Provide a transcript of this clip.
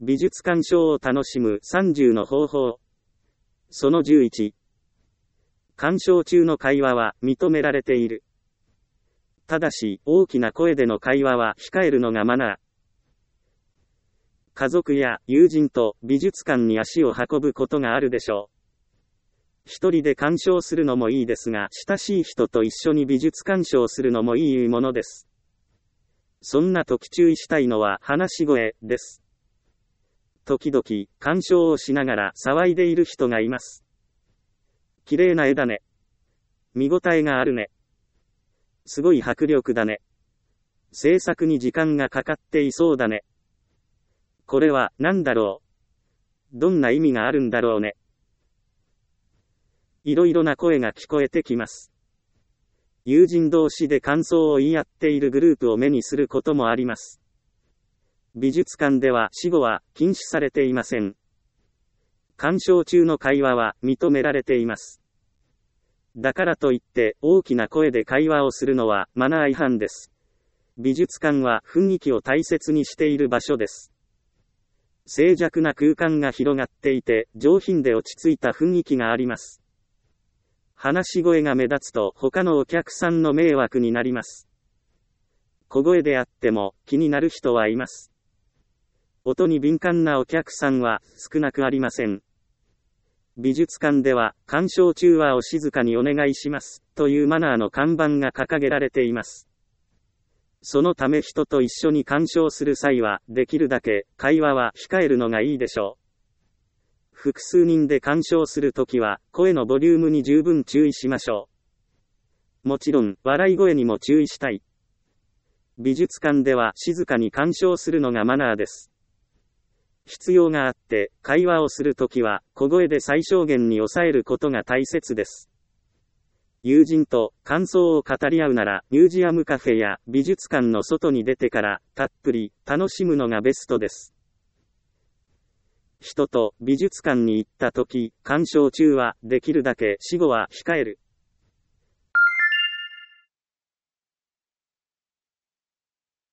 美術鑑賞を楽しむ30の方法。その11。鑑賞中の会話は認められている。ただし、大きな声での会話は控えるのがマナー。家族や友人と美術館に足を運ぶことがあるでしょう。一人で鑑賞するのもいいですが、親しい人と一緒に美術鑑賞するのもいいものです。そんな時注意したいのは話し声です。時々、鑑賞をしながら騒いでいる人がいます。綺麗な絵だね。見応えがあるね。すごい迫力だね。制作に時間がかかっていそうだね。これは何だろう。どんな意味があるんだろうね。いろいろな声が聞こえてきます。友人同士で感想を言い合っているグループを目にすることもあります。美術館では死語は禁止されていません。鑑賞中の会話は認められています。だからといって大きな声で会話をするのはマナー違反です。美術館は雰囲気を大切にしている場所です。静寂な空間が広がっていて上品で落ち着いた雰囲気があります。話し声が目立つと他のお客さんの迷惑になります。小声であっても気になる人はいます。音に敏感なお客さんは少なくありません。美術館では鑑賞中はお静かにお願いしますというマナーの看板が掲げられています。そのため人と一緒に鑑賞する際はできるだけ会話は控えるのがいいでしょう。複数人で鑑賞するときは声のボリュームに十分注意しましょう。もちろん笑い声にも注意したい。美術館では静かに鑑賞するのがマナーです。必要があって会話をするときは小声で最小限に抑えることが大切です。友人と感想を語り合うならミュージアムカフェや美術館の外に出てからたっぷり楽しむのがベストです。人と美術館に行ったとき、鑑賞中はできるだけ死語は控える。